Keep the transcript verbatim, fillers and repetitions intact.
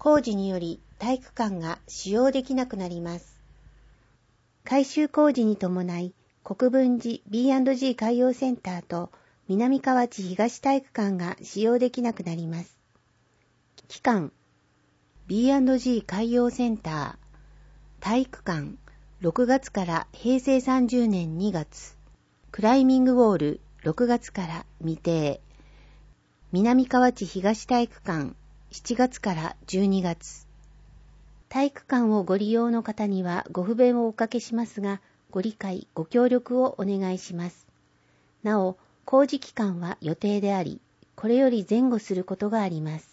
工事により体育館が使用できなくなります。改修工事に伴い、国分寺 ビーアンドジー 海洋センターと南河内東体育館が使用できなくなります。期間 ビーアンドジー 海洋センター体育館ろくがつからへいせいさんじゅうねんにがつ、クライミングウォールろくがつから未定、南河内東体育館しちがつからじゅうにがつ。体育館をご利用の方にはご不便をおかけしますが、ご理解ご協力をお願いします。なお、工事期間は予定であり、これより前後することがあります。